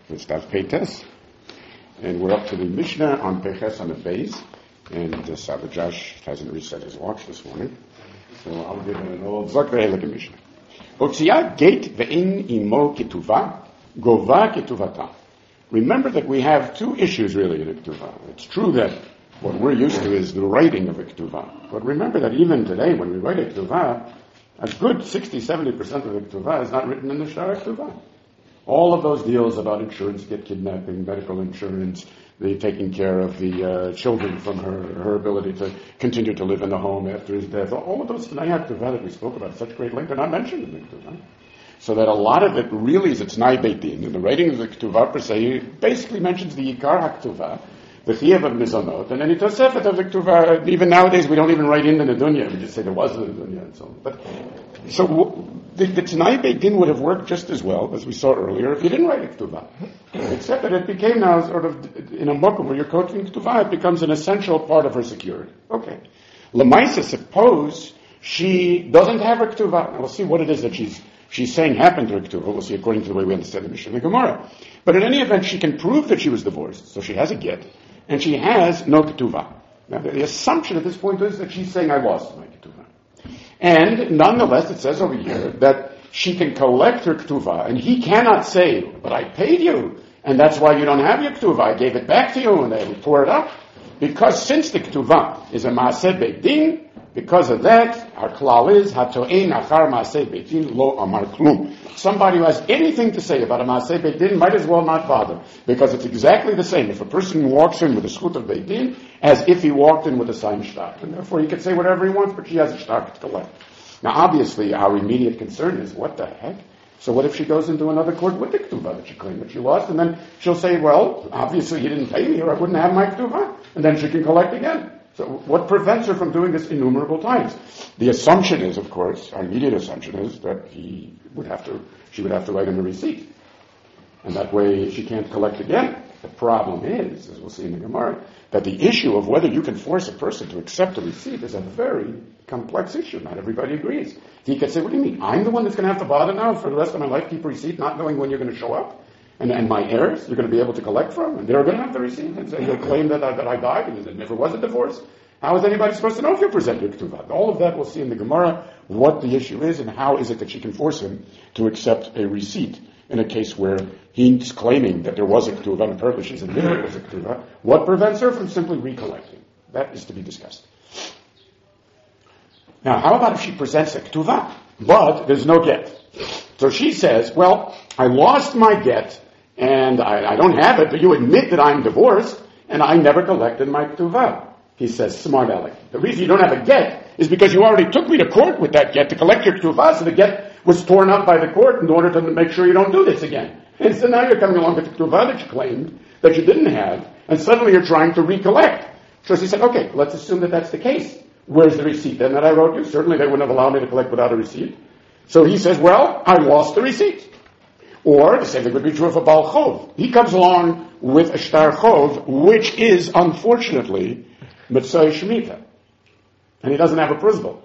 It's Daf Peites, and we're up to the Mishnah on Peches on the base, and Sabbath Josh hasn't reset his watch this morning, so I'll give him an old Zakvehelik Mishnah. Otzia gate ve'in imo ketuvah, gova ketuvata. Remember that we have two issues really in a ketuvah. It's true that what we're used to is the writing of a ketuvah, but remember that even today when we write a ketuvah, a good 60-70% of the ketuvah is not written in the Shara ketuvah. All of those deals about insurance, get kidnapping, medical insurance, the taking care of the children from her ability to continue to live in the home after his death, all of those Tanai HaKetuvah that we spoke about at such great length are not mentioned in the Ketuvah. So that a lot of it really is it's Tanai Beit Din. In the writing of the Ketuvah per se, it basically mentions the Yikar HaKetuvah, the Chiyuv of Mizonot, and any Tosefet of the Ketuvah. Even nowadays we don't even write in the Nedunya, we just say there was a Nedunya and so on. But, so the Tanai Beit Din would have worked just as well, as we saw earlier, if you didn't write a Ketuvah. Except that it became now sort of, in a mokum where you're quoting Ketuvah, it becomes an essential part of her security. Okay. Lamaisa, suppose she doesn't have her Ketuvah. Now we'll see what it is that she's saying happened to her Ketuvah. We'll see according to the way we understand the Mishnah and the Gemara. But in any event, she can prove that she was divorced, so she has a get, and she has no Ketuvah. Now the assumption at this point is that she's saying, I lost my Ketuvah. And nonetheless, it says over here that she can collect her Ketuvah, and he cannot say, but I paid you, and that's why you don't have your Ketuvah. I gave it back to you, and they tore it up. Because since the Ketuvah is a Maaseh Beit Din, because of that, our klal is, Hato'ein achar Maaseh Beit Din lo amar klum. Somebody who has anything to say about a Maaseh Beit Din might as well not bother, because it's exactly the same. If a person walks in with a schut of Beit Din, as if he walked in with a signed shtak. And therefore he can say whatever he wants, but she has a shtak to collect. Now obviously our immediate concern is, what the heck? So what if she goes into another court with the ketuvah that she claimed that she lost, and then she'll say, well, obviously you didn't pay me or I wouldn't have my ketuvah, and then she can collect again. So what prevents her from doing this innumerable times? The assumption is, of course, our immediate assumption is that she would have to write him a receipt. And that way she can't collect again. The problem is, as we'll see in the Gemara, that the issue of whether you can force a person to accept a receipt is a very complex issue. Not everybody agrees. He could say, what do you mean? I'm the one that's going to have to bother now for the rest of my life, keep a receipt, not knowing when you're going to show up? And my heirs, you're going to be able to collect from? And they're going to have the receipt and say, you'll claim that I died and there never was a divorce? How is anybody supposed to know if you present your ketuvah? All of that we'll see in the Gemara, what the issue is and how is it that she can force him to accept a receipt in a case where he's claiming that there was a ketuvah and apparently she's admitted it was a ketuvah. What prevents her from simply recollecting? That is to be discussed. Now, how about if she presents a ketuvah, but there's no get? So she says, well, I lost my get, and I don't have it, but you admit that I'm divorced, and I never collected my ketuvah. He says, smart aleck. The reason you don't have a get is because you already took me to court with that get to collect your ketuvah, so the get was torn up by the court in order to make sure you don't do this again. And so now you're coming along with the ketuvah that you claimed that you didn't have, and suddenly you're trying to recollect. So she said, okay, let's assume that that's the case. Where's the receipt then that I wrote you? Certainly they wouldn't have allowed me to collect without a receipt. So he says, well, I lost the receipt. Or the same thing would be true of a Baal Chov. He comes along with a Shtar Chov, which is, unfortunately, Mitzvah Shemitah. And he doesn't have a principal.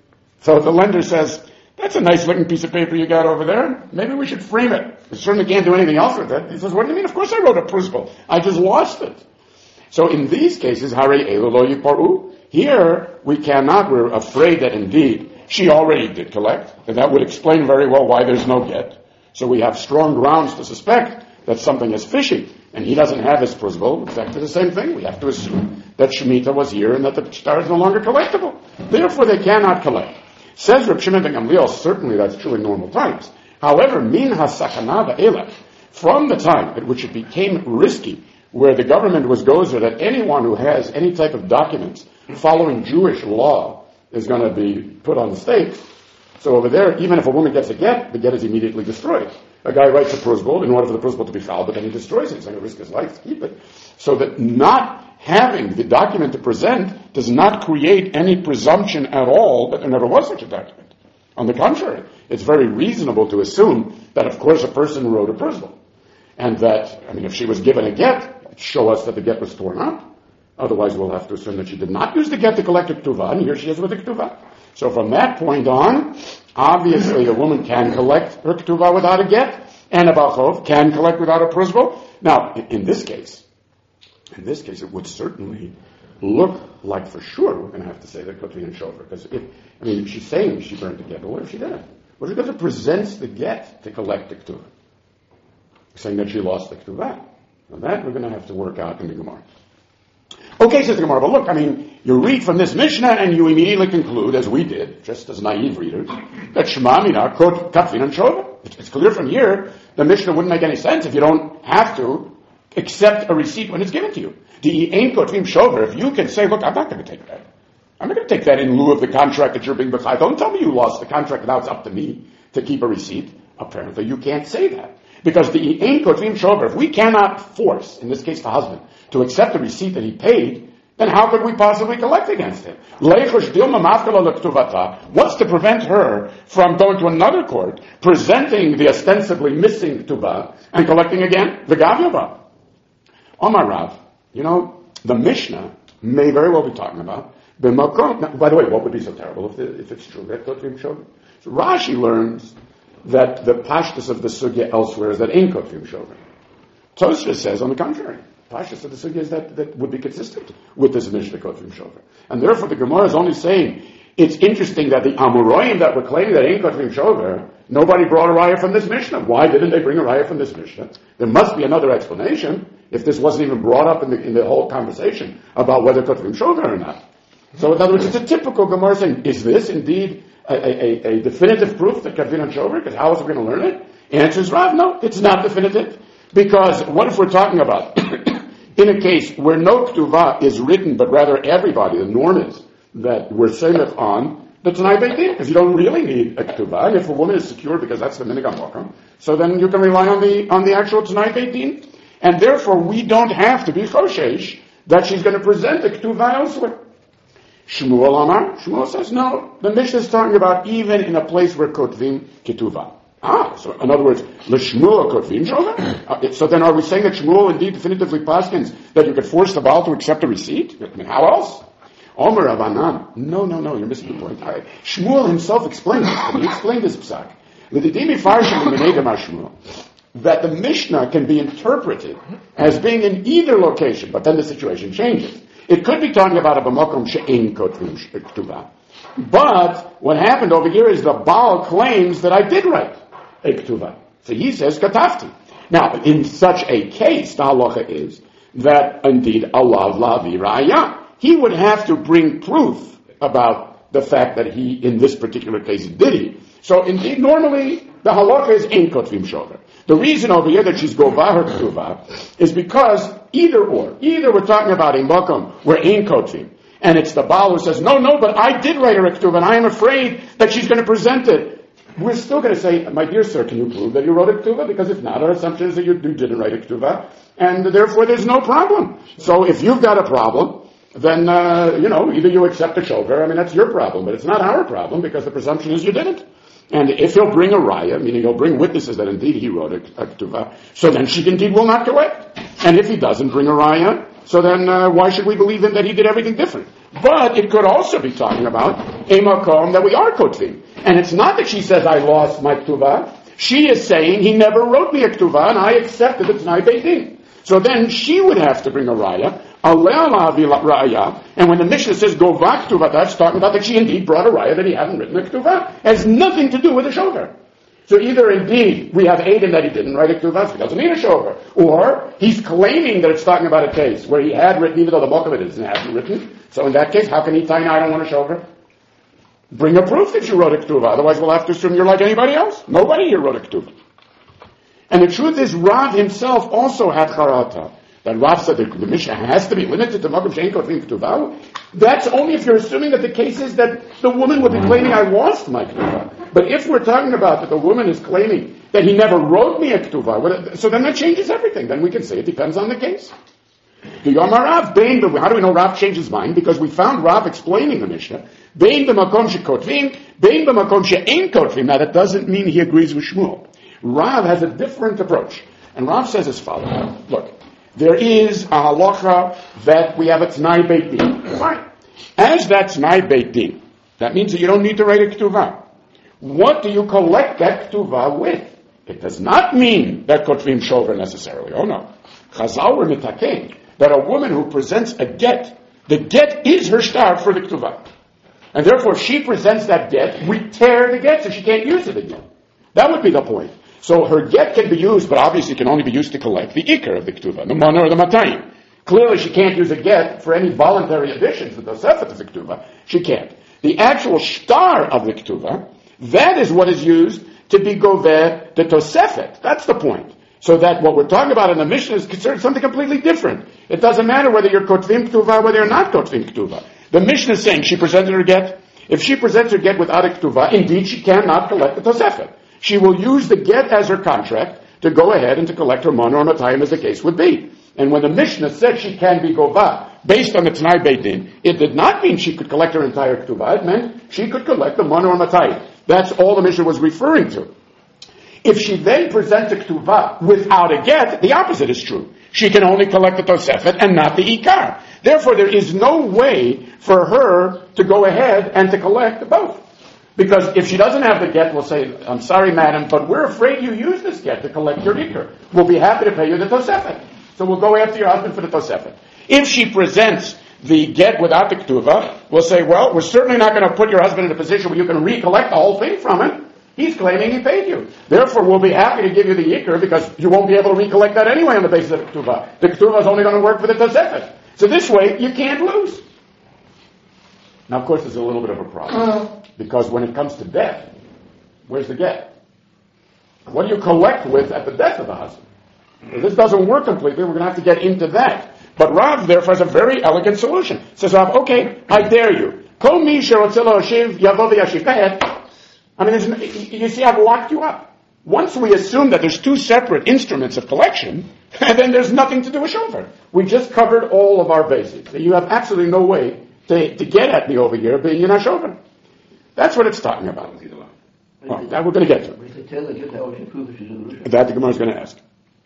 So the lender says, that's a nice looking piece of paper you got over there. Maybe we should frame it. We certainly can't do anything else with it. He says, what do you mean? Of course I wrote a principal. I just lost it. So in these cases, Hare Elu Lo Yiparu, here we cannot, we're afraid that indeed she already did collect, and that would explain very well why there's no get. So we have strong grounds to suspect that something is fishy, and he doesn't have his principal. Exactly the same thing. We have to assume that Shemitah was here and that the shtar is no longer collectible. Therefore, they cannot collect. Says Reb Shimon ben Gamliel, certainly that's true in normal times. However, min ha-sakana va'elach, from the time at which it became risky, where the government was gozer that anyone who has any type of documents following Jewish law is going to be put on the stake. So over there, even if a woman gets a get, the get is immediately destroyed. A guy writes a prosbul in order for the prosbul to be fouled, but then he destroys it. He's going to risk his life to keep it. So that not having the document to present does not create any presumption at all that there never was such a document. On the contrary, it's very reasonable to assume that, of course, a person wrote a prosbul. And that, if she was given a get, show us that the get was torn up. Otherwise, we'll have to assume that she did not use the get to collect a ketuvah, and here she is with the ketuvah. So from that point on, obviously a woman can collect her ketuvah without a get, and a Balchov can collect without a principal. Now, in this case, it would certainly look like for sure we're going to have to say that Kotvin and Shover. Because she's saying she burned the get, but what if she didn't? What if she presents the get to collect the Ketuvah? Saying that she lost the Ketuvah. Now that we're going to have to work out in the Gemara. Okay, says the Gemara, but look, you read from this Mishnah and you immediately conclude, as we did, just as naive readers, that Shema Mina, Kotvin and Shover. It's clear from here, the Mishnah wouldn't make any sense if you don't have to accept a receipt when it's given to you. The ain't Kotvim Shover, if you can say, look, I'm not going to take that. I'm not going to take that in lieu of the contract that you're being b'chai. Don't tell me you lost the contract, now it's up to me to keep a receipt. Apparently you can't say that. Because the ain't Kotvim Shover, if we cannot force, in this case the husband, to accept the receipt that he paid, then how could we possibly collect against him? What's to prevent her from going to another court, presenting the ostensibly missing Ketuvah, and collecting again the Gavyava? Omar Rav, the Mishnah may very well be talking about Now, by the way, what would be so terrible if it's true that Kotvim Shover? So Rashi learns that the pashtus of the sugya elsewhere is that ain't Kotvim Shover. Tosfos says, on the contrary, pashtus of the sugya is that would be consistent with this Mishnah Kotvim Shover. And therefore the Gemara is only saying, it's interesting that the Amoraim that were claiming that ain't Kotvim Shover, nobody brought a raya from this Mishnah. Why didn't they bring a raya from this Mishnah? There must be another explanation if this wasn't even brought up in the whole conversation about whether Kotvim Shover or not. So in other words, it's a typical Gemara saying, is this indeed a definitive proof that Kotvin and Shover? Because how else are we going to learn it? Answers Rav, no, it's not definitive. Because what if we're talking about in a case where no Ketuvah is written, but rather everybody, the norm is that we're samech on the Tanai Beit Din, because you don't really need a Ketuvah, and if a woman is secure because that's the Minhag HaMokum, so then you can rely on the actual Tanai Beit Din, and therefore we don't have to be choshesh that she's going to present the Ketuvah elsewhere. Shmuel Amar, Shmuel says, no, the Mishnah is talking about even in a place where Kotvim Ketuvah. So in other words, L'Shmuel Kotvim Shover? So then are we saying that Shmuel indeed definitively paskins that you could force the Baal to accept a receipt? How else? Omer Avanan. No, you're missing the point. Shmuel himself explained this, and he explained this psak. That the Mishnah can be interpreted as being in either location, but then the situation changes. It could be talking about a b'makom she'ein kotvim ketuvah. But what happened over here is the Baal claims that I did write a ketuvah. So he says katafti. Now, in such a case, the halacha is that indeed Allah lavi raya. He would have to bring proof about the fact that he, in this particular case, did it. So indeed, normally, the halacha is ein kotvim shover. The reason over here that she's govah her ketuvah is because either we're talking about a makom where ein kotvim, and it's the Baal who says, no, but I did write her a ketuvah, and I am afraid that she's going to present it. We're still going to say, my dear sir, can you prove that you wrote a ketuvah? Because if not, our assumption is that you didn't write a ketuvah, and therefore there's no problem. So if you've got a problem, then, either you accept a shover, that's your problem, but it's not our problem, because the presumption is you didn't. And if he'll bring a raya, meaning he'll bring witnesses that indeed he wrote a ketuvah, so then she indeed will not collect. And if he doesn't bring a raya, so then why should we believe him that he did everything different? But it could also be talking about a makom that we are kotvim. And it's not that she says, I lost my ketuvah. She is saying, he never wrote me a ketuvah, and I accepted it tonight Beit Din. So then she would have to bring a raya, and when the Mishnah says go back ketuvah, that's talking about that she indeed brought a raya that he hadn't written a ketuvah. It has nothing to do with a shover. So either indeed we have Aiden that he didn't write a ketuvah, so he doesn't need a shover, or he's claiming that it's talking about a case where he had written, even though the bulk of it hasn't written. So in that case, how can he tell you, I don't want a shover? Bring a proof that you wrote a ketuvah, otherwise we'll have to assume you're like anybody else. Nobody here wrote a ketuvah. And the truth is, Rav himself also had charata. That Rav said that the Mishnah has to be limited to makom she'ein kotvim ketuvah. That's only if you're assuming that the case is that the woman would be claiming I lost my ketuvah. But if we're talking about that the woman is claiming that he never wrote me a ketuvah, so then that changes everything. Then we can say it depends on the case. The Yomar Rav, how do we know Rav changed his mind? Because we found Rav explaining the Mishnah. Bein b'makom she'kotvim, bein b'makom she'ein kotvim. Now that doesn't mean he agrees with Shmuel. Rav has a different approach. And Rav says as follows. Look, there is a halacha that we have a T'nai Beit Din. Fine. As that T'nai Beit Din, that means that you don't need to write a ketuvah. What do you collect that ketuvah with? It does not mean that kotvim shover necessarily. Oh no. Chazal were mitaken that a woman who presents a get, the get is her star for the ketuvah. And therefore, if she presents that get, we tear the get so she can't use it again. That would be the point. So her get can be used, but obviously can only be used to collect the ikar of the ketuvah, the mana or the matayim. Clearly, she can't use a get for any voluntary additions to the tosefet of the ketuvah. She can't. The actual star of the ketuvah, that is what is used to be goveh the tosefet. That's the point. So that what we're talking about in the Mishnah is considered something completely different. It doesn't matter whether you're kotvim ketuvah, whether you're not kotvim ketuvah. The Mishnah is saying she presented her get. If she presents her get without a ketuvah, indeed she cannot collect the tosefet. She will use the get as her contract to go ahead and to collect her mana or matayim as the case would be. And when the Mishnah said she can be govah based on the Tanai Beit Din, it did not mean she could collect her entire ketuvah. It meant she could collect the mana or matayim. That's all the Mishnah was referring to. If she then presents a ketuvah without a get, the opposite is true. She can only collect the tosefet and not the ikar. Therefore, there is no way for her to go ahead and to collect both. Because if she doesn't have the get, we'll say, I'm sorry, madam, but we're afraid you use this get to collect your ikar. We'll be happy to pay you the tosefet. So we'll go after your husband for the tosefet. If she presents the get without the ketuvah, we'll say, well, we're certainly not going to put your husband in a position where you can recollect the whole thing from him. He's claiming he paid you. Therefore, we'll be happy to give you the ikar because you won't be able to recollect that anyway on the basis of the ketuvah. The ketuvah is only going to work for the tosefet. So this way, you can't lose. Now, of course, there's a little bit of a problem. Because when it comes to death, where's the get? What do you collect with at the death of the husband? If this doesn't work completely, we're going to have to get into that. But Rav, therefore, has a very elegant solution. Says Rav, okay, I dare you. Kol mi sherotzelo oshiv yavo v'yashiv. Go ahead. I mean, you see, I've locked you up. Once we assume that there's two separate instruments of collection, and then there's nothing to do with shofar. We just covered all of our bases. You have absolutely no way to get at me over here being in a shofar. That's what it's talking about. Well, that we're going to get to. That the Gemara is going to ask.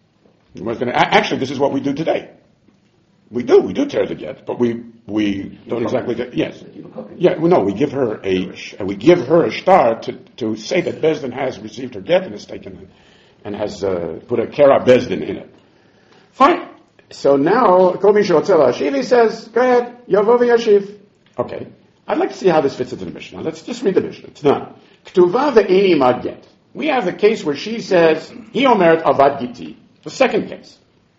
Actually, this is what we do today. We do tear the get, but we don't exactly get, yes. Yeah, no, we give her a star to say that Bezdin has received her get and has taken and has put a kera Bezdin in it. Fine. So now, Kol Misha Otzela Hashiv, he says, go ahead, Yavo v'yashiv. Okay. I'd like to see how this fits into the Mishnah. Let's just read the Mishnah. It's not. K'tuva ve'eni mad get. We have the case where she says, Hi omeret avad giti. The second case.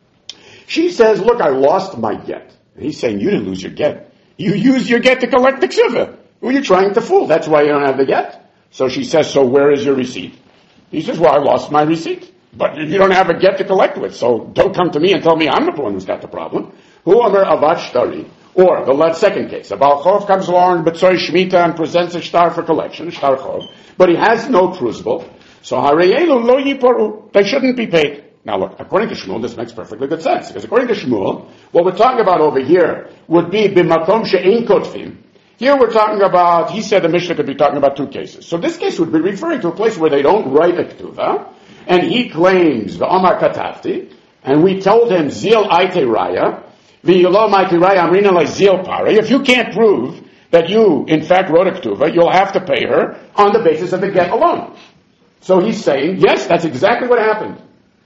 She says, look, I lost my get. And he's saying, you didn't lose your get. You used your get to collect the kshuva. Who are you trying to fool? That's why you don't have the get. So she says, so where is your receipt? He says, well, I lost my receipt. But you don't have a get to collect with, so don't come to me and tell me I'm the one who's got the problem. Hu omer avad shtari. Or the second case, a Baal Chov comes along, B'tzoi Shemitah, and presents a star for collection, a star Chov, but he has no crucible. So Harayelu lo yiporu. They shouldn't be paid. Now look, according to Shmuel, this makes perfectly good sense. Because according to Shmuel, what we're talking about over here would be b'makom she'ein kotvim. Here we're talking about, he said the Mishnah could be talking about two cases. So this case would be referring to a place where they don't write a ketuvah, and he claims the Omar Katafti, and we told him Zil Aite Raya, V'yilo Maite Raya Amrina Lai Zil Pare. If you can't prove that you, in fact, wrote a ketuvah, you'll have to pay her on the basis of the get alone. So he's saying, yes, that's exactly what happened.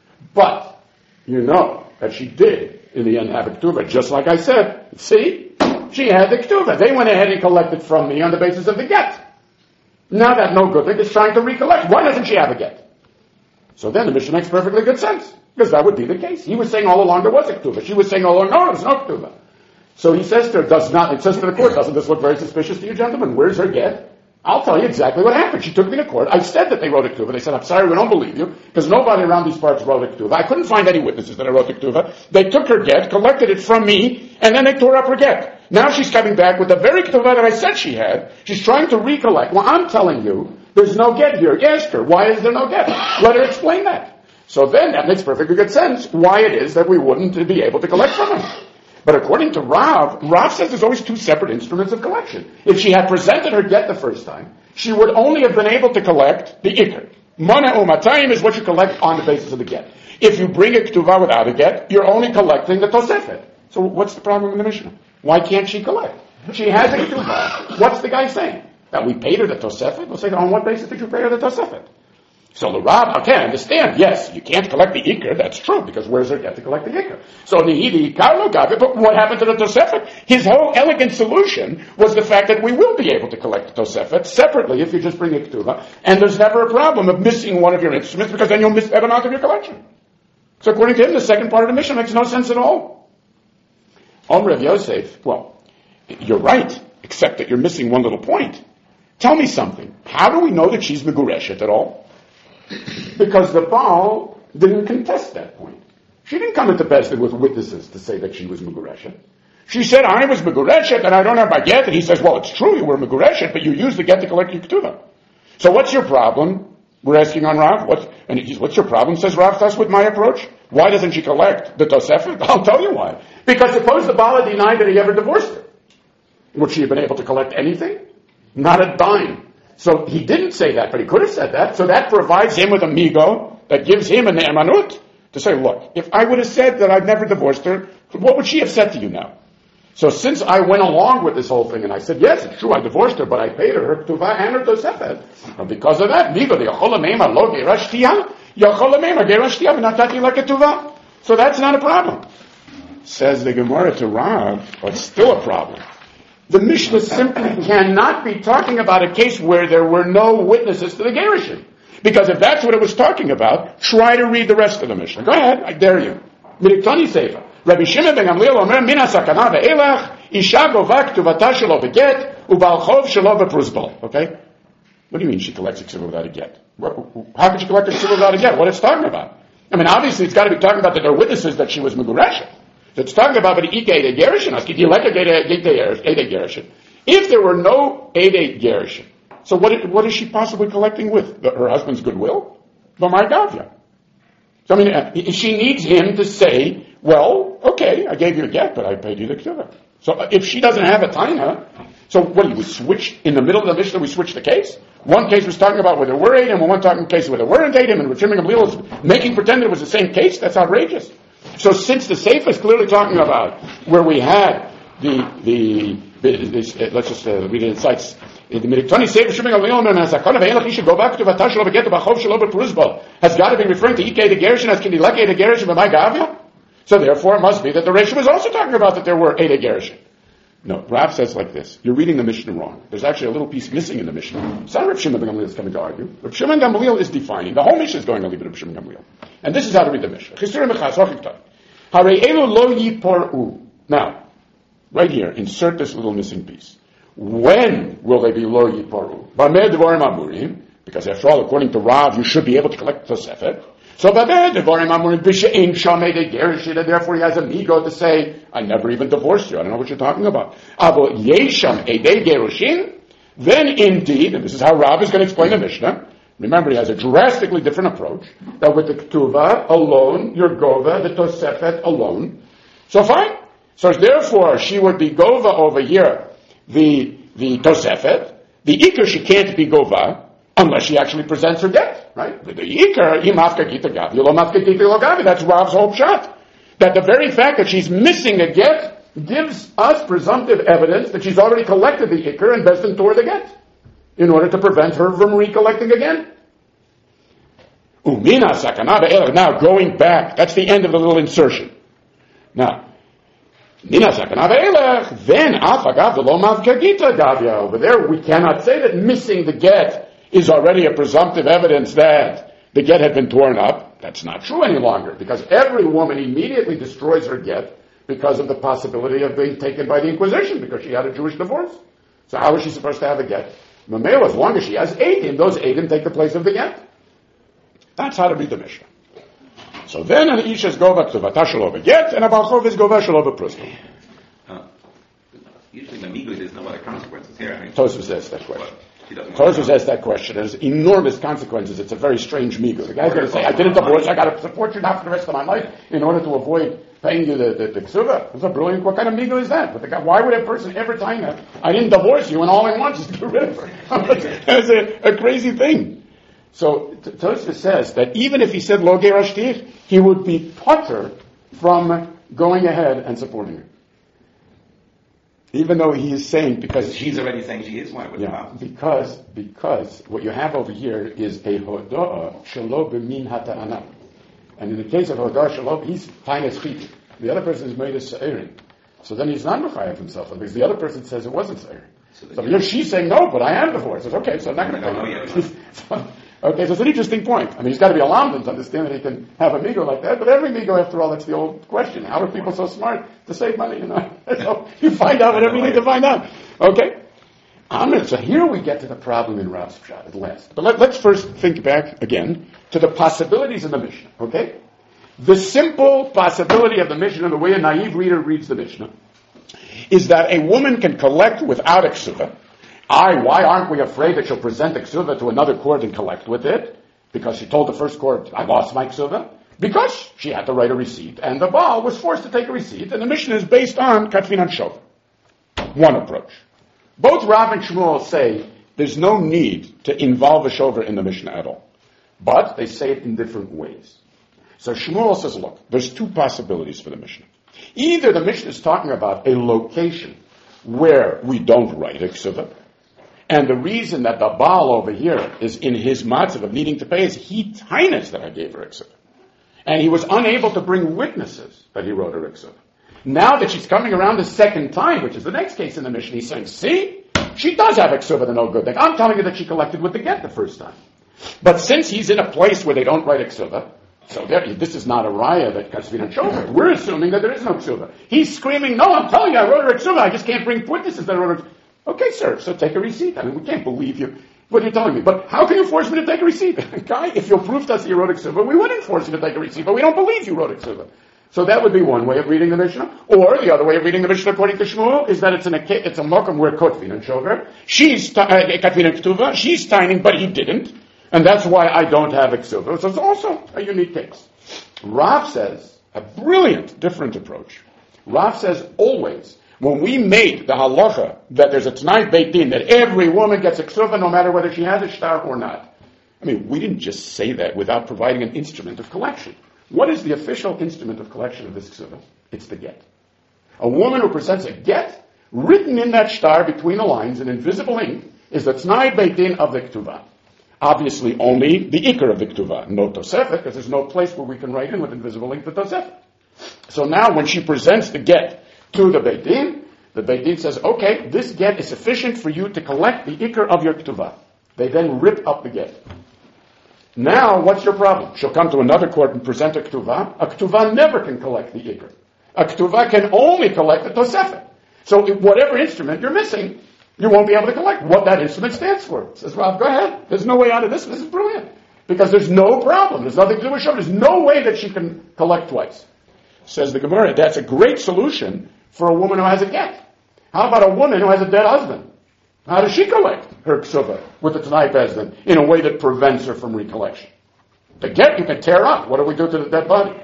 But, you know that she did, in the end, have a ketuvah. Just like I said, see, she had the ketuvah. They went ahead and collected from me on the basis of the get. Now that no good thing is trying to recollect. Why doesn't she have a get? So then the Mishnah makes perfectly good sense. Because that would be the case. He was saying all along there was a ketuvah. She was saying all along, no, there's no ketuvah. So he says to her, it says to the court, doesn't this look very suspicious to you, gentlemen? Where's her get? I'll tell you exactly what happened. She took me to court. I said that they wrote a ketuvah. They said, I'm sorry, we don't believe you, because nobody around these parts wrote a ketuvah. I couldn't find any witnesses that I wrote the ketuvah. They took her get, collected it from me, and then they tore up her get. Now she's coming back with the very ketuvah that I said she had. She's trying to recollect. Well, I'm telling you, there's no get here. Ask her, why is there no get? Let her explain that. So then that makes perfectly good sense why it is that we wouldn't be able to collect from her. But according to Rav says there's always two separate instruments of collection. If she had presented her get the first time, she would only have been able to collect the ikr. Mana umatayim is what you collect on the basis of the get. If you bring a ketuvah without a get, you're only collecting the tosefet. So what's the problem in the Mishnah? Why can't she collect? She has a ketuvah. What's the guy saying? That we paid her the tosefet? We'll say, on what basis did you pay her the tosefet? So the Rav, okay, I understand, yes, you can't collect the Iker, that's true, because where's there get to collect the Iker? So the Ikar lo Gavya, but what happened to the Tosefet? His whole elegant solution was the fact that we will be able to collect the Tosefet separately if you just bring a Ketuvah, and there's never a problem of missing one of your instruments, because then you'll miss that amount of your collection. So according to him, the second part of the mission makes no sense at all. Rav Yosef, well, you're right, except that you're missing one little point. Tell me something. How do we know that she's Megureshet at all? Because the Baal didn't contest that point. She didn't come into Beis Din with witnesses to say that she was Megureshet. She said, I was Megureshet and I don't have my get. And he says, well, it's true you were Megureshet, but you used the get to collect your Ketuvah. So what's your problem? We're asking on Rav. What's your problem? Says Rav Thus with my approach. Why doesn't she collect the Tosefet? I'll tell you why. Because suppose the Baal denied that he ever divorced her. Would she have been able to collect anything? Not a dime. So he didn't say that, but he could have said that. So that provides him with a migo that gives him a ne'emanut to say, look, if I would have said that I'd never divorced her, what would she have said to you now? So since I went along with this whole thing and I said, yes, it's true, I divorced her, but I paid her ketuvah and her tosefet. And because of that, migo, the yocholamema lo gerashtiya, yocholamema gerashtiya v'natati la ketuvah. So that's not a problem. Says the Gemara to Rav, but it's still a problem. The Mishnah simply cannot be talking about a case where there were no witnesses to the Gerushin. Because if that's what it was talking about, try to read the rest of the Mishnah. Go ahead, I dare you. Midiktani Sefer. Rabbi Shimon ben Gamliel omer mina sakana ve'elach isha govak tuvata shelo beget ubal chov shelo bepruzbal. Okay? What do you mean she collects a ksubah without a get? How could she collect a ksubah without a get? What it's talking about? I mean, obviously it's got to be talking about that there are witnesses that she was Megureshet. It's talking about the Ike Gerushin. If there were no Ede Gerushin, so what is she possibly collecting with? Her husband's goodwill? B'may Gavya. So I mean, she needs him to say, well, okay, I gave you a get, but I paid you the Ketuvah. So if she doesn't have a taina, so what do you switch in the middle of the Mishnah? We switch the case. One case was talking about whether we're Edom, and one talking case whether we're Edom, and Rav Shimon Gamliel is making pretend it was the same case. That's outrageous. So since the Sefer is clearly talking about where we had let's just read it in sites. The Midiktani Sefer Shimon Gamliel and Hasakana ve'elach he should go back to Vatashlo beget to Bachov Shelo bepruzbal has got to be referring to Ike the Gerushin as Kindileke the Gerushin b'may Gavya. So therefore it must be that the Reish was also talking about that there were Ede Gerushin. No, Rav says like this. You're reading the Mishnah wrong. There's actually a little piece missing in the Mishnah. It's not Rav Shimon ben Gamliel is coming to argue. Rav Shimon ben Gamliel is defining. The whole Mishnah is going to leave it to Rav Shimon ben Gamliel. And this is how to read the Mishnah. Now, right here, insert this little missing piece. When will they be lo yiparu? Because after all, according to Rav, you should be able to collect Tosefet. So therefore he has an ego to say, I never even divorced you. I don't know what you're talking about. Then indeed, and this is how Rav is going to explain the Mishnah. Remember, he has a drastically different approach. That with the Ketuvah alone, your Gova, the Tosefet alone. So fine. So therefore, she would be Gova over here, the Tosefet. The Iker, she can't be Gova unless she actually presents her get, right? The Iker, Imafka Gita Gavi, Lomafka Gita Logavi. That's Rav's whole shot. That the very fact that she's missing a get gives us presumptive evidence that she's already collected the Iker and Beis Din tore the get, in order to prevent her from recollecting again. Umina sakana. Now, going back, that's the end of the little insertion. Now, Nina sakana then afagav the lomav kagita gavya. Over there, we cannot say that missing the get is already a presumptive evidence that the get had been torn up. That's not true any longer, because every woman immediately destroys her get because of the possibility of being taken by the Inquisition, because she had a Jewish divorce. So how is she supposed to have a get? Mamela, as long as she has Eidim, those Eidim take the place of the get. That's how to read the Mishnah. So then an Isha is gova to Vatashalo beget, and a Balchov is gova shalo bepruzbal. Usually Mamigo, there's no other consequences here. I mean, Tosfos asks that question. Tosfos asks that question. There's enormous consequences. It's a very strange migo. The guy's going to say, I didn't divorce, I got to support you now for the rest of my life in order to avoid paying you the ksuvah. It's a brilliant, what kind of migo is that? But the guy, why would a person ever tell you that? I didn't divorce you and all I want is to get rid of her. That's a crazy thing. So Tosfos says that even if he said lo gerashti, he would be potter from going ahead and supporting her. Even though he is saying, because she's already saying she is, why would because what you have over here is a hoda'a shelo b'min hata'ana. And in the case of hoda'a shelo, he's tainus chit. The other person is made a se'irin. So then he's not mechayev himself, because the other person says it wasn't se'irin. So here she's saying, no, but I am divorced. Says, okay, so I'm not going to pay you. Okay, so it's an interesting point. I mean, he's got to be a lamdan to understand that he can have a migo like that, but every migo, after all, that's the old question. How are people so smart to save money, So you find out whatever you need to find out. Okay? So here we get to the problem in Rav's Pshat at last. But let's first think back again to the possibilities in the Mishnah, okay? The simple possibility of the Mishnah, the way a naive reader reads the Mishnah, is that a woman can collect without a ksuva. Why aren't we afraid that she'll present the ksuva to another court and collect with it? Because she told the first court, I lost my ksuva. Because she had to write a receipt, and the Baal was forced to take a receipt, and the Mishnah is based on Katvin and Shover. One approach. Both Rav and Shmuel say there's no need to involve a Shover in the Mishnah at all. But they say it in different ways. So Shmuel says, look, there's two possibilities for the Mishnah. Either the Mishnah is talking about a location where we don't write a ksuva, and the reason that the Baal over here is in his matzav of needing to pay is he tainus that I gave her iksuv. And he was unable to bring witnesses that he wrote her iksuv. Now that she's coming around the second time, which is the next case in the Mishnah, he's saying, see, she does have iksuv and no good thing. I'm telling you that she collected with the get the first time. But since he's in a place where they don't write iksuv, so this is not a raya that Katzvin and Shover. We're assuming that there is no ksuva. He's screaming, no, I'm telling you, I wrote her iksuv, I just can't bring witnesses that I wrote her. Okay, sir, so take a receipt. I mean, we can't believe you, what you're telling me. But how can you force me to take a receipt? Guy, if you'll prove to us that you wrote a ksuva, we wouldn't force you to take a receipt, but we don't believe you wrote a ksuva. So that would be one way of reading the Mishnah. Or the other way of reading the Mishnah, according to Shmuel, is that it's a mokum where Kotvin and Shover, she's Katvin and Ktuva, she's tining, but he didn't. And that's why I don't have a ksuva. So it's also a unique case. Rav says, a brilliant, different approach. Rav says always, when we made the halacha that there's a T'nai Beit Din, that every woman gets a ksuva no matter whether she has a shtar or not. I mean, we didn't just say that without providing an instrument of collection. What is the official instrument of collection of this ksuva? It's the get. A woman who presents a get, written in that shtar between the lines in invisible ink, is the T'nai Beit Din of the ktuva. Obviously only the ikar of the ktuva, no tosefet, because there's no place where we can write in with invisible ink the tosefet. So now when she presents the get to the Beit Din says, okay, this get is sufficient for you to collect the ikar of your ktuva. They then rip up the get. Now, what's your problem? She'll come to another court and present a ktuva. A ktuva never can collect the ikar. A ktuva can only collect the tosefet. So whatever instrument you're missing, you won't be able to collect what that instrument stands for. Says Rav, go ahead. There's no way out of this. This is brilliant. Because there's no problem. There's nothing to do with Shem. There's no way that she can collect twice. Says the Gemara, that's a great solution for a woman who has a get. How about a woman who has a dead husband? How does she collect her ksuva with the T'nai Bezdin in a way that prevents her from recollection? The get you can tear up. What do we do to the dead body?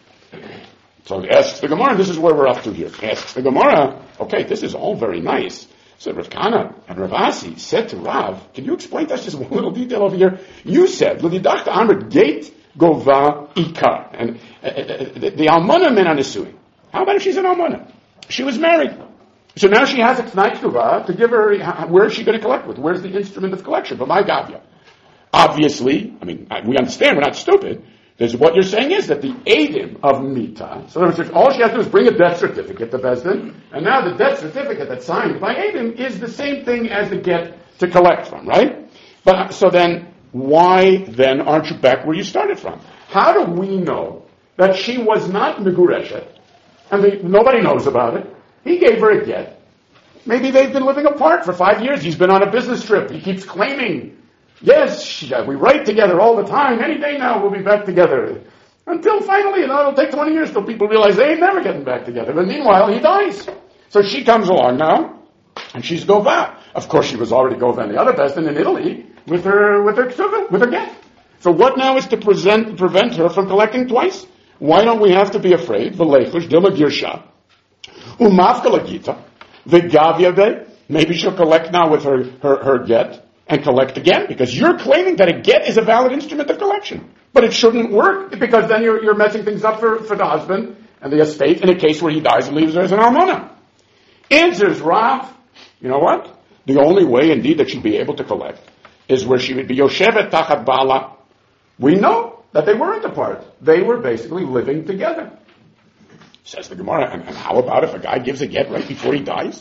So he asks the Gemara, and this is where we're up to here. Asks the Gemara, okay, this is all very nice. So Rav Kana and Rav Asi said to Rav, can you explain to us just one little detail over here? You said, L'didachta Amr gate gova ikar. And the almana men are suing. How about if she's an almana? She was married. So now she has a T'nai Ktuva to give her, where is she going to collect with? Where's the instrument of collection? But my gavya. Obviously, I mean, we understand, we're not stupid. What you're saying is that the Eidim of Mita, so in other words, all she has to do is bring a death certificate to Bezdin, and now the death certificate that's signed by Eidim is the same thing as the get to collect from, right? But so then, why then aren't you back where you started from? How do we know that she was not Megureshet, and nobody knows about it? He gave her a get. Maybe they've been living apart for 5 years. He's been on a business trip. He keeps claiming, yes, we write together all the time. Any day now we'll be back together. Until finally, it'll take 20 years till people realize they ain't never getting back together. But meanwhile, he dies. So she comes along now, and she's Gova. Of course, she was already Gova in the other Bezdin in Italy with her ksuva, with her get. So what now is to prevent her from collecting twice? Why don't we have to be afraid? V'leichush dila girsha. Umavkala gita. V'gavya. Maybe she'll collect now with her get. And collect again, because you're claiming that a get is a valid instrument of collection. But it shouldn't work, because then you're messing things up for the husband and the estate in a case where he dies and leaves her as an almana. Answers Rav, you know what? The only way, indeed, that she'd be able to collect is where she would be Yoshevet Tachat Bala. We know that they weren't apart. They were basically living together. Says the Gemara, and how about if a guy gives a get right before he dies?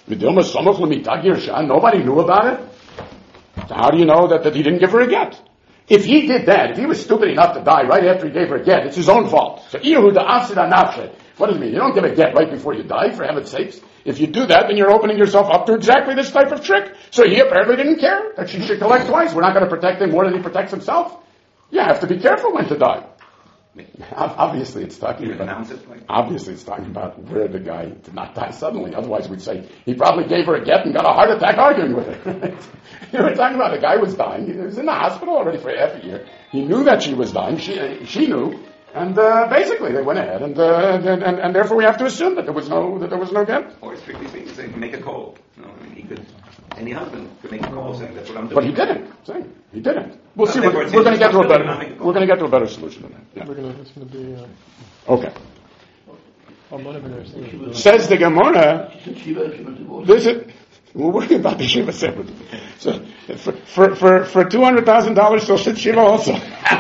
Nobody knew about it. So how do you know that he didn't give her a get? If he did that, if he was stupid enough to die right after he gave her a get, it's his own fault. So, what does it mean? You don't give a get right before you die, for heaven's sakes. If you do that, then you're opening yourself up to exactly this type of trick. So he apparently didn't care that she should collect twice. We're not going to protect him more than he protects himself. You have to be careful when to die. Obviously, it's talking about where the guy did not die suddenly. Otherwise, we'd say he probably gave her a get and got a heart attack arguing with her. We're talking about the guy was dying. He was in the hospital already for half a year. He knew that she was dying. She knew, and basically they went ahead, and therefore we have to assume that there was no get. Or strictly speaking, saying make a call. He could. Any husband could make a call saying that's what I'm doing. But he didn't. He didn't. We'll see. We're going to get to a better. We're going to get to a better solution than that. Yeah. It's going to be. Okay. Says the Gemara. This is. We're worrying about the shiva separately. So for $200,000, she'll sit shiva also.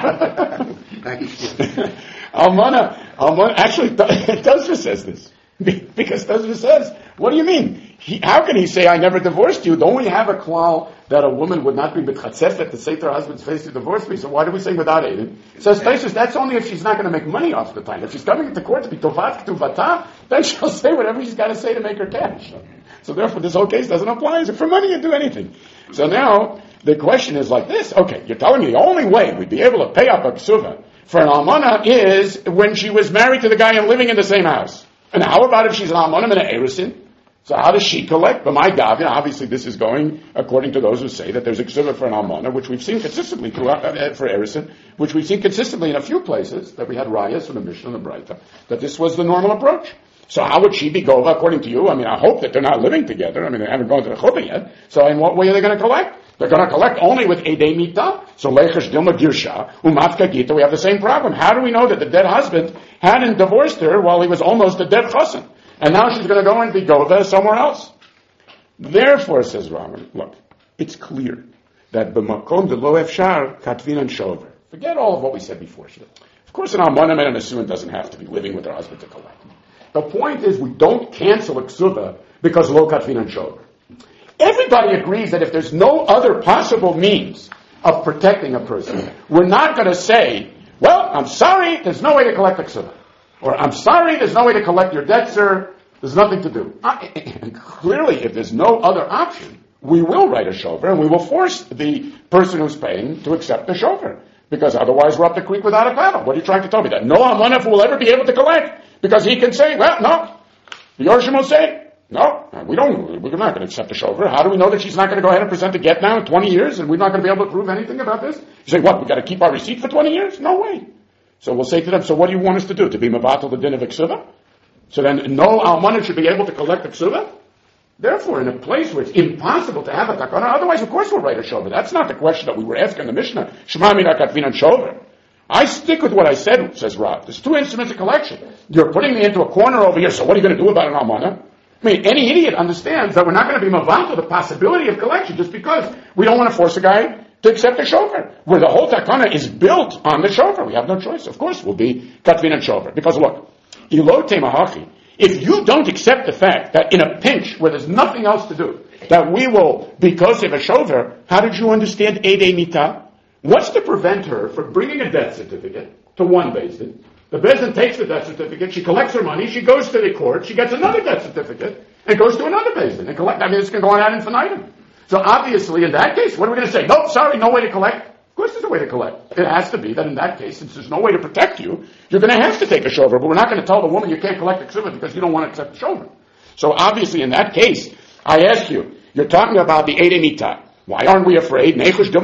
Almana. Actually, Tosfos says this because Tosfos says, "What do you mean? How can he say I never divorced you? Don't we have a klal that a woman would not be betchatzefet to say to her husband's face to divorce me? So why do we say without Aiden?" Says Tosfos, that's only if she's not going to make money off the time. If she's coming into court to be tovat ketuvata, then she'll say whatever she's got to say to make her cash. So therefore, this whole case doesn't apply. Is it for money? You do anything. So now the question is like this: okay, you're telling me the only way we'd be able to pay up a ksuva for an almana is when she was married to the guy and living in the same house. And how about if she's an almana and an erusin? So how does she collect? But my gavia, obviously this is going according to those who say that there's a ksuva for an almana, which we've seen consistently throughout, for erusin, which we've seen consistently in a few places, that we had rayas from the Mishnah and the Braita, that this was the normal approach. So how would she be gova according to you? I mean, I hope that they're not living together. I mean, they haven't gone to the chuppah yet. So in what way are they going to collect? They're going to collect only with edei mita. So lechesh dilma girsha, umatka gita, we have the same problem. How do we know that the dead husband hadn't divorced her while he was almost a dead chassan? And now she's going to go and be gova somewhere else. Therefore, says Raman, look, it's clear that b'makom de lo efshar katvin and shover. Forget all of what we said before. Of course, an almana and a nesuin doesn't have to be living with her husband to collect. The point is, we don't cancel a ksuva because lo katvin and shover. Everybody agrees that if there's no other possible means of protecting a person, we're not going to say, well, I'm sorry, there's no way to collect a ksuva. Or, I'm sorry, there's no way to collect your debt, sir. There's nothing to do. Clearly, if there's no other option, we will write a shofar and we will force the person who's paying to accept the shofar. Because otherwise we're up the creek without a paddle. What are you trying to tell me? That no almanaf will ever be able to collect? Because he can say, well, no. The Yorshim will say, no, we're not going to accept the shofar. How do we know that she's not going to go ahead and present a get now in 20 years and we're not going to be able to prove anything about this? You say, what, we got to keep our receipt for 20 years? No way. So we'll say to them, so what do you want us to do? To be mevatel the din of ksuva? So then no almanah should be able to collect the ksuva? Therefore, in a place where it's impossible to have a takana, otherwise, of course, we'll write a shofar. That's not the question that we were asking the Mishnah. Shema mina katvin and shofar. I stick with what I said, says Rav. There's two instruments of collection. You're putting me into a corner over here, so what are you going to do about an almanah? I mean, any idiot understands that we're not going to be mevatel the possibility of collection just because we don't want to force a guy to accept a shofar, where the whole takana is built on the shofar. We have no choice. Of course, we'll be katvin and shofar. Because look, ilo temahachi, if you don't accept the fact that in a pinch where there's nothing else to do, that we will, because of a shofar, how did you understand edei mita? What's to prevent her from bringing a death certificate to one beis din? The beis din takes the death certificate, she collects her money, she goes to the court, she gets another death certificate, and goes to another beis din and collect. I mean, it's going to go on ad infinitum. So obviously, in that case, what are we going to say? Nope, sorry, no way to collect. Of course there's a way to collect. It has to be that in that case, since there's no way to protect you, you're going to have to take a shofar, but we're not going to tell the woman you can't collect a ksuva because you don't want to accept the shofar. So obviously, in that case, I ask you, you're talking about the edei mita. Why aren't we afraid? She can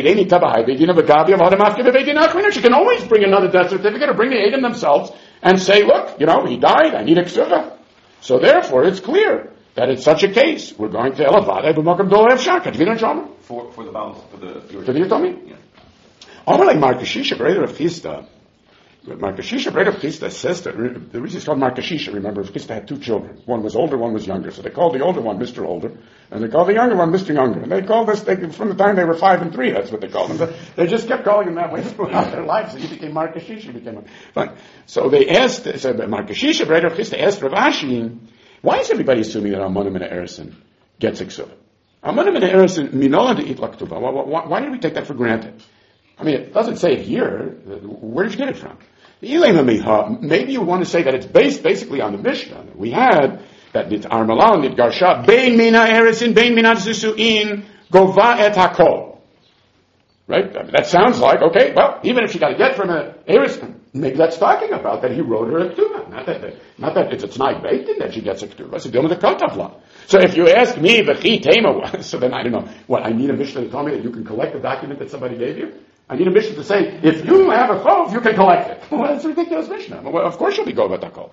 always bring another death certificate or bring the eidim themselves and say, look, he died, I need a ksuva. So therefore, it's clear that in such a case, we're going to elevate b'makam dol efshar katvin and shofar. For the balance, for the... Did you tell me? Yeah. Like Mark Shisha, greater of Chisda, Markashisha, Breda Chisda says that the reason it's called Markashisha, remember, Chisda had two children. One was older, one was younger. So they called the older one Mr. Older, and they called the younger one Mr. Younger. And they called this, from the time they were 5 and 3, that's what they called him. They just kept calling him that way throughout their lives. So he became Markashisha, fine. So they asked, Markashisha, Breda Chisda asked Rav Ashi, why is everybody assuming that Almonim and Erison gets Iksuva? Almonim and Erison, Minola de Itla Ktuva. Why did we take that for granted? I mean, it doesn't say it here. Where did you get it from? Maybe you want to say that it's based basically on the Mishnah. We had that nit armalal nit garsha bein mina erisin bein mina zisuin gova et hakol. Right? I mean, that sounds like, okay, well, even if she got a get from an erisin, maybe that's talking about that he wrote her a ketubah. Not that it's a tnai beitin that she gets a ketubah. It's dealing with a kotavla. So if you ask me, v'chi tema, so then I don't know. What, I need a Mishnah to tell me that you can collect a document that somebody gave you? I need a Mishnah to say, if you have a chov, you can collect it. Well, that's a ridiculous Mishnah. Well, of course you'll be go batakol.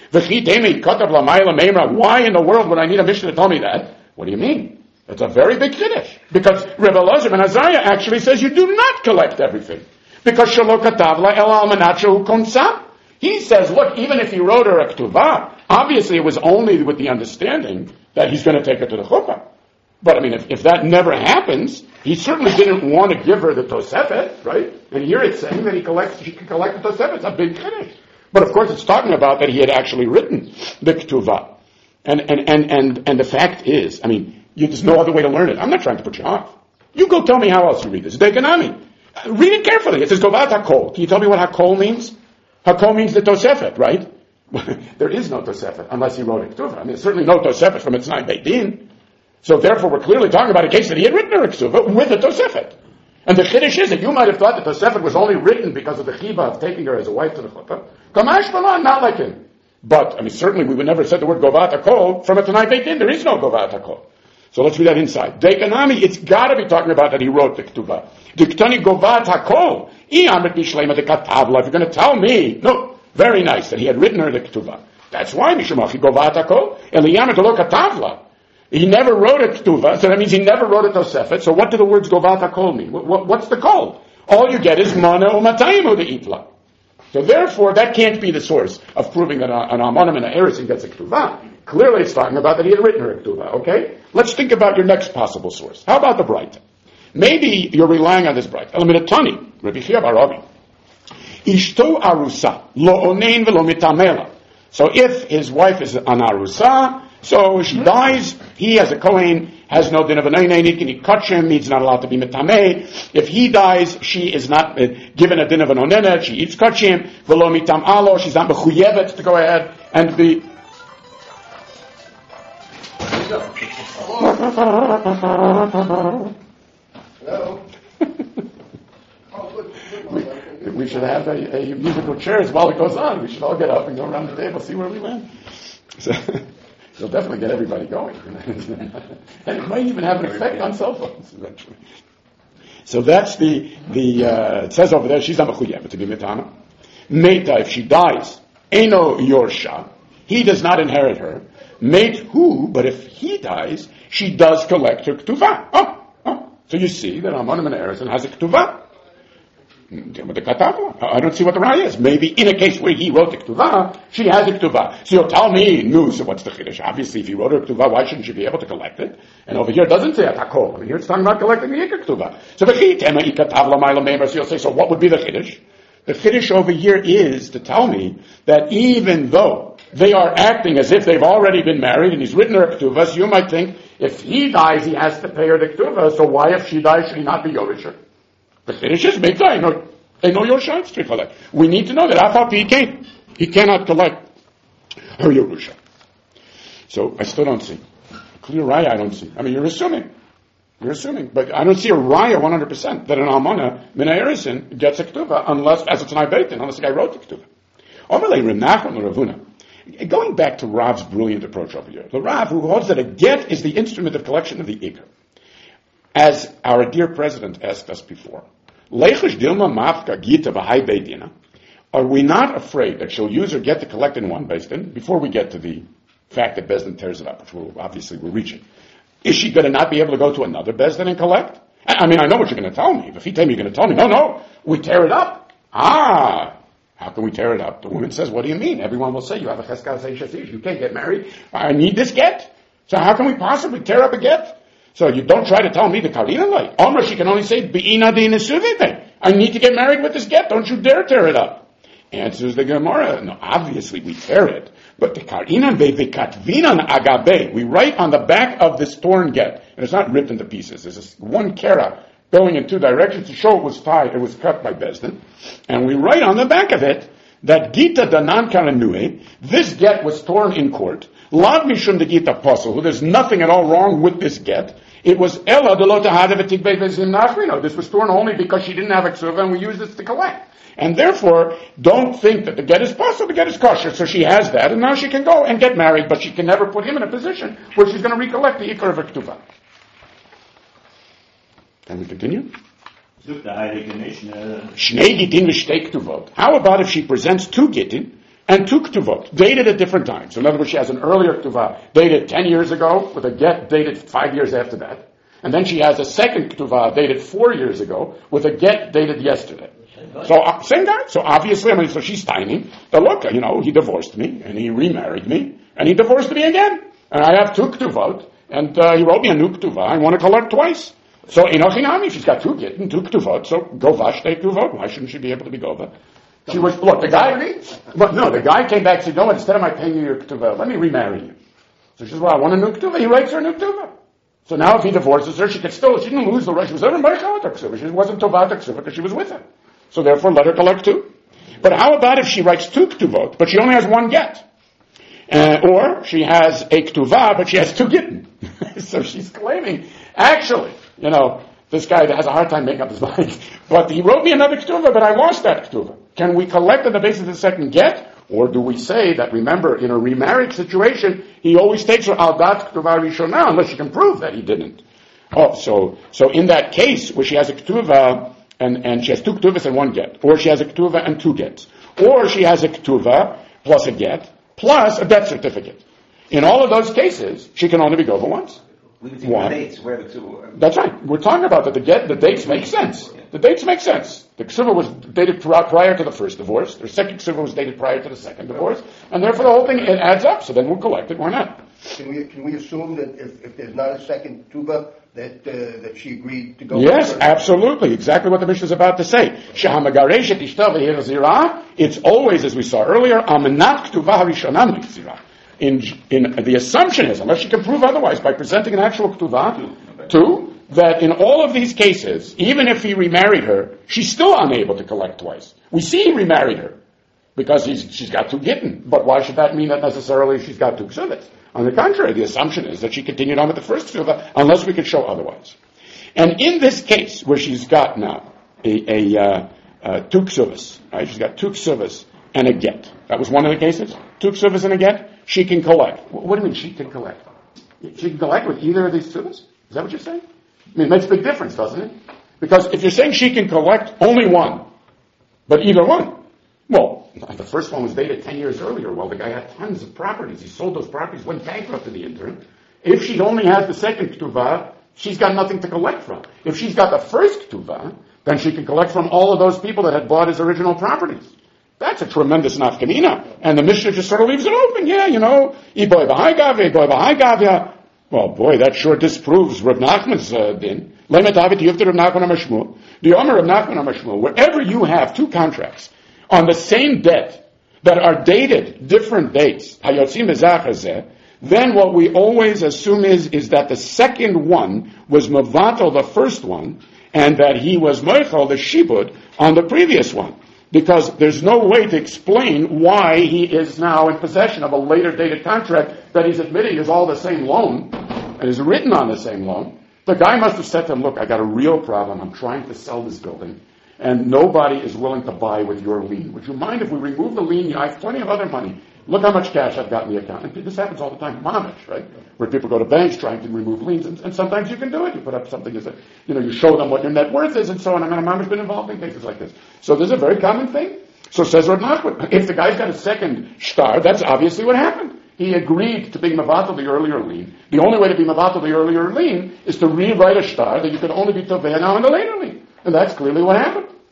Why in the world would I need a Mishnah to tell me that? What do you mean? It's a very big Kiddush. Because Rebbe Elazar ben Azariah actually says you do not collect everything. Because Shalo Katavla El Almanacho Konsam. He says, look, even if he wrote her a ketubah, obviously it was only with the understanding that he's going to take her to the chuppah. But I mean, if that never happens, he certainly didn't want to give her the Tosefet, right? And here it's saying that she can collect the Tosefet. It's a big Kiddush. But of course it's talking about that he had actually written the Ketuvah. And the fact is, I mean, there's no other way to learn it. I'm not trying to put you off. You go tell me how else you read this. Dekanami. Read it carefully. It says Govat HaKol. Can you tell me what HaKol means? HaKol means the Tosefet, right? There is no Tosefet unless he wrote a Ketuvah. I mean, there's certainly no Tosefet from Etznai Beit Din. So therefore, we're clearly talking about a case that he had written a Ketuvah with a Tosefet. And the Chiddush is that you might have thought the Tosefet was only written because of the Chiba of taking her as a wife to the Chuppah. Kamash Balan, not like him. But, I mean, certainly we would never have said the word Govat HaKol from a Tanai Beit Din. There is no Govat HaKol. So let's read that inside. Dekanami, it's gotta be talking about that he wrote the Ketuvah. Diktani Govat HaKol. If you're gonna tell me, no, very nice, that he had written her the Ketuvah. That's why Mishamachi Govat HaKol. Eliyam to look at Tavla. He never wrote a ketuvah, so that means he never wrote a tosefet. So what do the words Govat HaKol mean? What's the kol? All you get is mana u'matayim u'de'itla. So therefore, that can't be the source of proving that an almonim and an erisin gets a ketuvah. Clearly it's talking about that he had written her a ketuvah, okay? Let's think about your next possible source. How about the Braita? Maybe you're relying on this Braita. Elaminatani, Rabbi Chia bar Ravi. Ishto arusa, lo onein velo mitamela. So if his wife is an arusa, so she dies, he as a Kohen has no din of an oinen, he can eat kachim, he's not allowed to be metameh. If he dies, she is not given a din of an onenet, she eats kachim, velo mitam alo, she's not mechuyevet to go ahead and be... Hello? We should have a musical chairs while it goes on. We should all get up and go around the table, see where we land. So, it'll definitely get everybody going. And it might even have an effect on cell phones eventually. So that's it says over there, she's not mechuyevet to be metana. Meta, if she dies, eno yorsha, he does not inherit her. Mate who, but if he dies, she does collect her ketuvah. Oh. So you see that Almonim and Erison has a ketuvah. I don't see what the raya is. Maybe in a case where he wrote the ketuvah, she has a ketuvah. So you'll tell me, no, so what's the chiddush? Obviously, if he wrote her ketuvah, why shouldn't she be able to collect it? And over here it doesn't say atakol. I mean, here it's talking about collecting the ikar ketuvah. So the chitema ikatavla ma'ila meimar. So you'll say, so what would be the chiddush? The chiddush over here is to tell me that even though they are acting as if they've already been married and he's written her ketuvah, so you might think if he dies, he has to pay her the ketuvah. So why, if she dies, should he not be yorisher? The chiddush is mitzvah. No Yerusha to collect. We need to know that Afal he cannot collect her Yerusha. So I still don't see a clear raya. I don't see. I mean, you're assuming, but I don't see a raya 100% that an almana min ha'erisin gets a ketuvah unless, as it's an ibeitin, unless the guy wrote the ketuvah. Overlay Reb Nachman Ravuna. Going back to Rav's brilliant approach over here, the Rav who holds that a get is the instrument of collection of the ikar, as our dear president asked us before. Are we not afraid that she'll use her get to collect in one Beis Din before we get to the fact that Beis Din tears it up, which we're reaching? Is she going to not be able to go to another Beis Din and collect? I mean, I know what you're going to tell me. If you tell me, you're going to tell me, no, we tear it up. How can we tear it up? The woman says, what do you mean? Everyone will say, you have a cheskal seishasish. You can't get married. I need this get. So how can we possibly tear up a get? So you don't try to tell me the Karina light. Almost she can only say, Be'ina di nesuvite. I need to get married with this get. Don't you dare tear it up. Answers the Gemara, no, obviously we tear it. But the Karina ve'vikatvinan agabe. We write on the back of this torn get. And it's not ripped into pieces. There's this one kera going in two directions to show it was tied, it was cut by Bezdin. And we write on the back of it that Gita Danan Karanue, this get was torn in court. Lav Mishum de Gita Apostle, there's nothing at all wrong with this get. It was Ella de Lotahadavetik Bevezim Nachrino. This was torn only because she didn't have a ksuva and we used this to collect. And therefore, don't think that the get is possible, the get is kosher. So she has that, and now she can go and get married, but she can never put him in a position where she's going to recollect the ikar of her ktuva. Can we continue? Shnei Gittin v'shtei ktuvot. How about if she presents two Gittin and two ktuvot, dated at different times? So in other words, she has an earlier ktuva dated 10 years ago with a get dated 5 years after that. And then she has a second ktuva dated 4 years ago with a get dated yesterday. So, same guy. So obviously, so she's tiny. But look, he divorced me and he remarried me and he divorced me again. And I have two ktuvot and he wrote me a new ktuva. I want to collect twice. So, Inochinami, she's got two Gittin, two Ktuvot, so Govash, take Ktuvot. Why shouldn't she be able to be Gova? The guy came back and said, no, instead of my paying you your Ktuvah, let me remarry you. So she says, well, I want a new Ktuvah. He writes her a new Ktuvah. So now if he divorces her, she didn't lose the right. She was ever Marchalat Ktuvah. She wasn't Tovat Ktuvah because she was with him. So therefore, let her collect two. But how about if she writes two Ktuvot, but she only has one get? Or she has a Ktuvah, but she has two Gittin. So she's claiming, actually, this guy that has a hard time making up his mind. But he wrote me another Ktuvah, but I lost that Ktuvah. Can we collect on the basis of the second get? Or do we say that, remember, in a remarriage situation, he always takes her al dat Ktuvah Rishonah, unless you can prove that he didn't. So in that case, where she has a Ktuvah, and she has two Ktuvahs and one get, or she has a Ktuvah and two gets, or she has a Ktuvah plus a get, plus a death certificate. In all of those cases, she can only be Gova once. We can the dates where the two. That's right. We're talking about that. The dates make sense. Yeah. The dates make sense. The ksuva was dated prior to the first divorce. The second ksuva was dated prior to the second divorce, and therefore the whole thing it adds up. So then we'll collect it. Why not? Can we assume that if there's not a second tuba that she agreed to go? Yes, absolutely. Exactly what the Mishnah is about to say. It's always, as we saw earlier, in the assumption is, unless you can prove otherwise, by presenting an actual ktuvah, two, that in all of these cases, even if he remarried her, she's still unable to collect twice. We see he remarried her because she's got two Gittin. But why should that mean that necessarily she's got two ksuvas? On the contrary, the assumption is that she continued on with the first ksuvah, unless we could show otherwise. And in this case, where she's got now two ksuvas, right? She's got two ksuvas and a get. That was one of the cases. Two ksuvas and a get. She can collect. What do you mean she can collect? She can collect with either of these ksuvas? Is that what you're saying? I mean, it makes a big difference, doesn't it? Because if you're saying she can collect only one, but either one, well, the first one was dated 10 years earlier. Well, the guy had tons of properties. He sold those properties, went bankrupt in the interim. If she only has the second ktuvah, she's got nothing to collect from. If she's got the first ktuvah, then she can collect from all of those people that had bought his original properties. That's a tremendous nafkamina. And the Mishnah just sort of leaves it open. Yeah, iboy b'hai gavya. Well, boy, that sure disproves Rav Nachman's din. Lemet David Yivta Rav Nachman HaMashmul. The Omer Rav Nachman HaMashmul. Wherever you have two contracts on the same debt that are dated different dates, hayotzim bezach, then what we always assume is that the second one was mavatal the first one, and that he was moichel the shibud on the previous one. Because there's no way to explain why he is now in possession of a later dated contract that he's admitting is all the same loan and is written on the same loan. The guy must have said to him, look, I got a real problem. I'm trying to sell this building and nobody is willing to buy with your lien. Would you mind if we remove the lien? I have plenty of other money. Look how much cash I've got in the account. And this happens all the time, mamish, right? Where people go to banks trying to remove liens, and sometimes you can do it. You put up something as you show them what your net worth is, and so on. I mean, mamish been involved in cases like this. So this is a very common thing. So says Rav Nachman, if the guy's got a second shtar, that's obviously what happened. He agreed to be mavatal the earlier lien. The only way to be mavatal the earlier lien is to rewrite a shtar that you could only be toveh now in the later lien. And that's clearly what happened.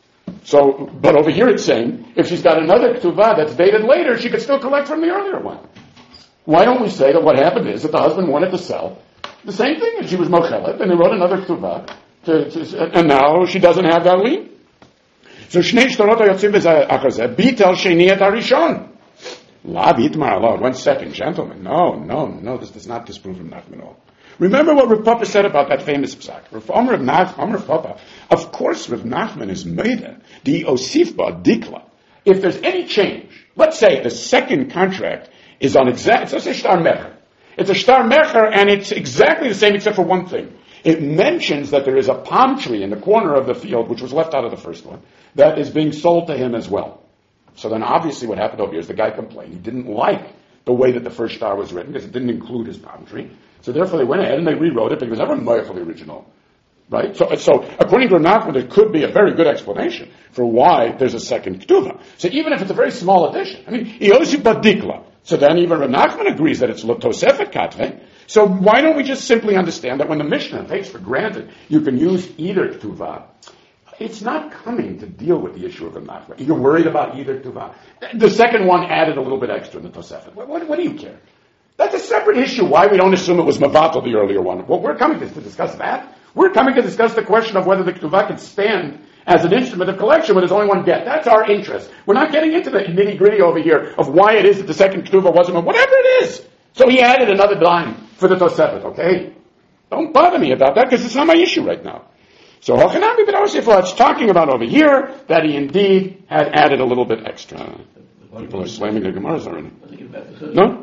So, but over here it's saying, if she's got another ketubah that's dated later, she could still collect from the earlier one. Why don't we say that what happened is that the husband wanted to sell the same thing, and she was mochelet, and he wrote another ketubah, and now she doesn't have that lien. So Shnei Shtorot Hayotzim B'Zeh Bitel Sheni Et Harishon. La Bitmar Allah. 1 second, gentlemen. No. This does not disprove Rav Nachman at all. Remember what Rav Papa said about that famous psak. Rav Papa. Of course, Rav Nachman is meida. The Osifba Dikla. If there's any change, let's say the second contract is on exact. It's a shtar mecher. It's a shtar mecher, and it's exactly the same except for one thing. It mentions that there is a palm tree in the corner of the field, which was left out of the first one, that is being sold to him as well. So then obviously what happened over here is the guy complained. He didn't like the way that the first shtar was written because it didn't include his palm tree. So therefore they went ahead and they rewrote it, but it was never moich the original. Right? So according to Nachman, there could be a very good explanation for why there's a second ketubah. So even if it's a very small addition, Yosef Badikla. So then even Rav Nachman agrees that it's Tosefet Katve. So why don't we just simply understand that when the Mishnah takes for granted you can use either ketubah, it's not coming to deal with the issue of Rav Nachman. You're worried about either ketubah. The second one added a little bit extra in the Tosefet. What do you care? That's a separate issue. Why we don't assume it was Mavatal, the earlier one. Well, we're coming to discuss that. We're coming to discuss the question of whether the ketubah can stand as an instrument of collection when there's only one get. That's our interest. We're not getting into the nitty-gritty over here of why it is that the second ketubah wasn't, whatever it is. So he added another dime for the Tosefet, okay? Don't bother me about that because it's not my issue right now. So Hochanami ben Osifla, it's talking about over here that he indeed had added a little bit extra. People are slamming their Gemaras already. No?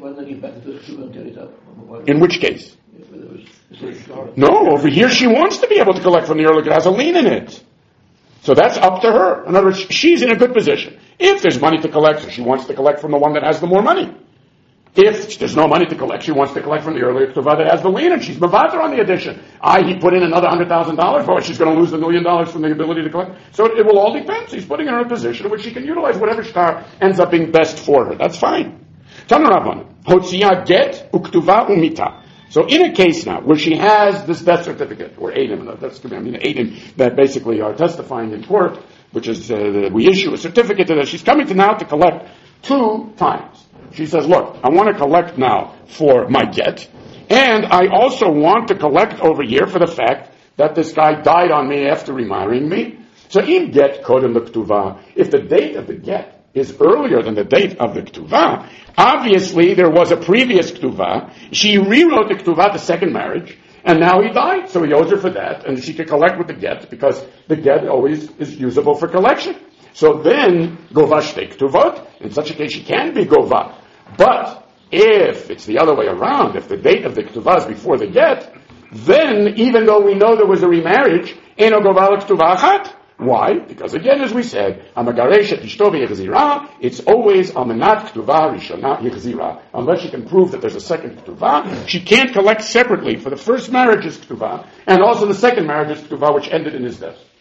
In which case? No, over here she wants to be able to collect from the earlier. It has a lien in it. So that's up to her. In other words, she's in a good position. If there's money to collect, so she wants to collect from the one that has the more money. If there's no money to collect, she wants to collect from the earlier ketubah that has the lien, and she's mavater on the addition. He put in another $100,000, but she's going to lose $1 million from the ability to collect. So it will all depend. She's putting her in a position in which she can utilize whatever shtar ends up being best for her. That's fine. Tanu Rabbanan, Hotzia get uktuva umita. So in a case now where she has this death certificate, or Adim that basically are testifying in court, which is we issue a certificate to that she's coming to now to collect 2 times. She says, look, I want to collect now for my get, and I also want to collect over here for the fact that this guy died on me after remarrying me. So in get kodem l'ktuvah, if the date of the get is earlier than the date of the ketubah, obviously there was a previous ketubah. She rewrote the ketubah, the second marriage, and now he died, so he owes her for that, and she can collect with the get, because the get always is usable for collection. So then, gova shtei ketuvot, in such a case she can be gova. But if it's the other way around, if the date of the ketubah is before the get, then even though we know there was a remarriage, eno gova l'ktubah achat. Why? Because again, as we said, it's always amenat ketubah rishona yichzira. Unless she can prove that there's a second ketubah, she can't collect separately for the first marriage's ketubah, and also the second marriage's ketubah, which ended in his death.